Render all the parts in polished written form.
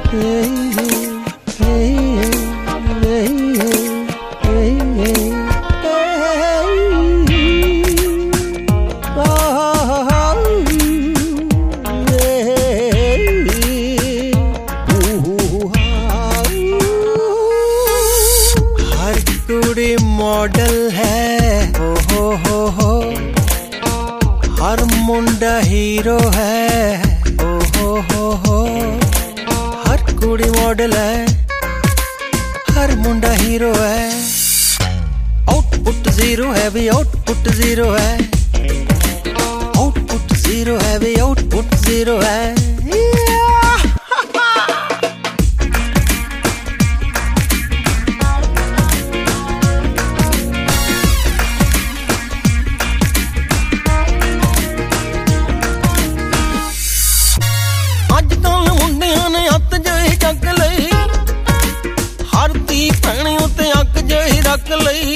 model है हो हर मुंडा हीरो है हो हर कुड़ी मॉडल है हर मुंडा हीरो है आउटपुट जीरो है भी आउटपुट जीरो है आउटपुट जीरो है भी आउटपुट जीरो है रख लई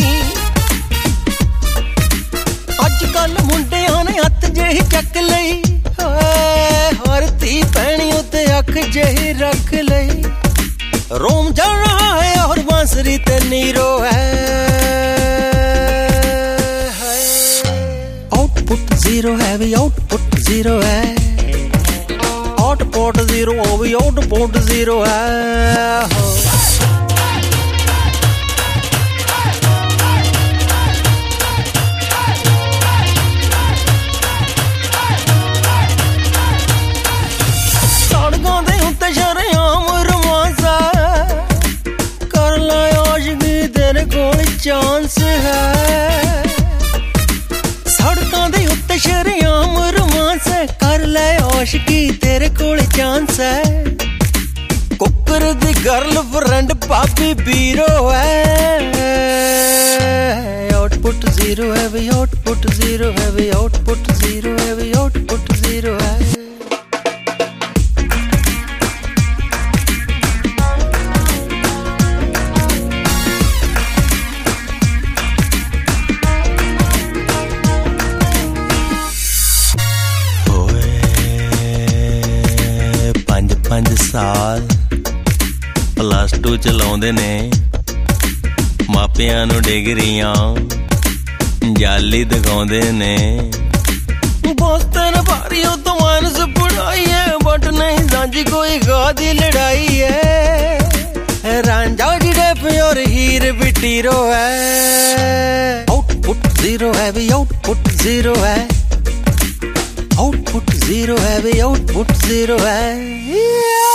अजकल मुंडियां ने हत्थ जेही चक लई हर धी भैणियों ते अख जेही रख लई रोम जल रहा है और बांसुरी ते नीरो है आउटपुट जीरो है भी आउटपुट जीरो है आउटपुट जीरो भी आउटपुट जीरो है चांस है सड़कों दे उत्ते शरेआम रोमांस कर ले आशिकी तेरे कोल चांस है कुकर दी गर्ल फ्रेंड पापी बीरो है आउटपुट जीरो है भी आउटपुट जीरो है भी आउटपुट जीरो है भी आउटपुट जीरो है साल प्लस 2 चलाउंदे ने मापियां नूं डिगरियां जाली दिखाउंदे ने बोस्तर भारी तो मानस बुढ़ाई है बट नहीं सांझी कोई गादी लड़ाई है रांझा जिड़े प्योर हीर बिटीरो है आउटपुट जीरो है भी आउटपुट जीरो है आउटपुट जीरो है भी आउटपुट जीरो है